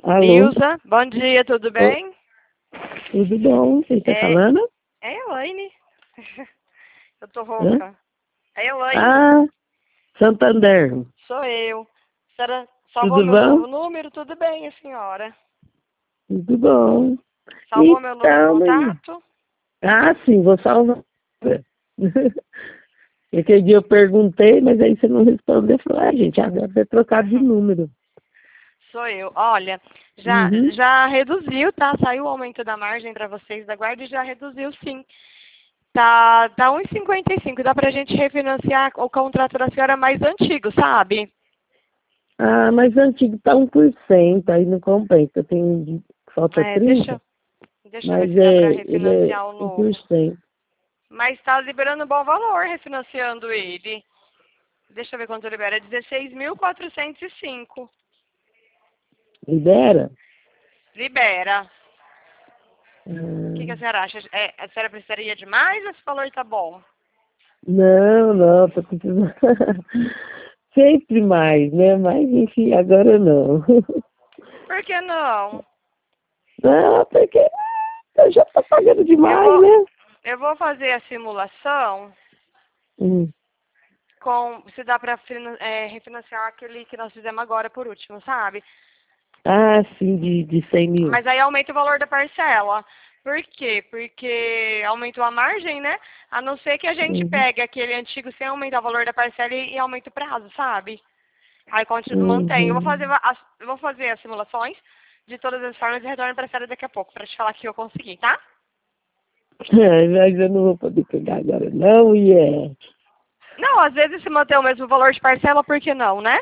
Alô? Nilza, bom dia, tudo Ô, bem? tudo bom? Quem está É, falando? é Elaine. Eu tô Hã? rouca. É Elaine, Ah, Santander. sou eu. A senhora salvou Tudo meu bom? novo número? Tudo bem, a senhora. Tudo bom. Salvou meu novo Então, contato? sim, vou salvar. Aquele dia eu perguntei, mas aí você não respondeu. Eu falei, gente, agora vai trocar de número. Sou eu. Olha, já, Uhum. já reduziu, tá? Saiu o aumento da margem para vocês da guarda e já reduziu sim. Tá 1,55. Dá pra gente refinanciar o contrato da senhora mais antigo, sabe? Ah, mas antigo tá 1%, aí não compensa. Falta É, 30, deixa eu ver mas se dá pra ele é refinanciar o novo. 1%. Mas está liberando bom valor refinanciando ele. Deixa eu ver quanto libera. É 16.405. Libera? Libera. O que a Ah, senhora acha? A senhora precisaria de mais ou esse valor tá bom? não, não, tô precisando. Sempre mais, né? Mas enfim, agora não. Por que não? Não, porque eu já tô pagando Eu demais, vou, né? eu vou fazer a simulação Hum. com se dá para refinanciar aquele que nós fizemos agora por último, sabe? Ah, sim, de 100 mil. Mas aí aumenta o valor da parcela. Por quê? Porque aumentou a margem, né? A não ser que a gente Uhum, pegue aquele antigo sem aumentar o valor da parcela e aumenta o prazo, sabe? Aí mantém. uhum. Eu vou fazer as simulações de todas as formas e retorno para a série daqui a pouco, para te falar que eu consegui, tá? É, mas eu não vou poder pegar agora, não, e é. Não, às vezes se manter o mesmo valor de parcela, por que não, né?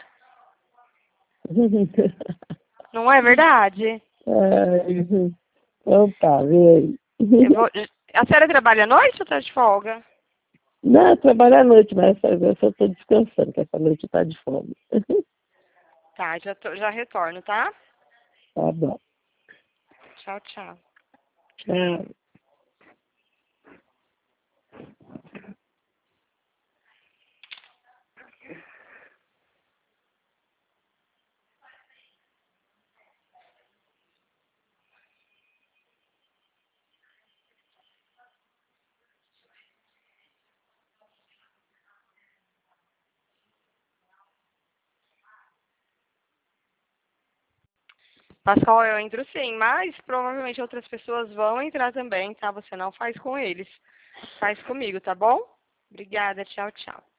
Não é verdade? Ai, então tá, vê aí. Eu vou... A senhora trabalha à noite ou tá de folga? Não, eu trabalho à noite, mas eu só tô descansando, que essa noite tá de fome. Tá, já retorno, tá? Tá bom. Tchau, tchau. Tchau. Pascoal, eu entro sim, mas provavelmente outras pessoas vão entrar também, tá? Você não faz com eles. Faz comigo, tá bom? Obrigada, tchau, tchau.